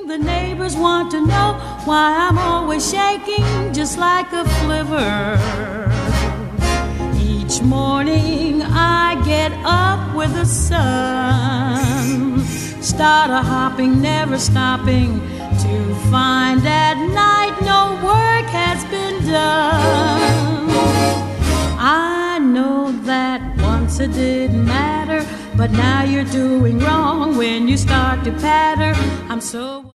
The neighbors want to know why I'm always shaking just like a flivver. Each morning I get up with the sun, start a hopping, never stopping, to find at night no work has been done. I know that once it didn't matter, but now you're doing wrong when you start to patter. I'm so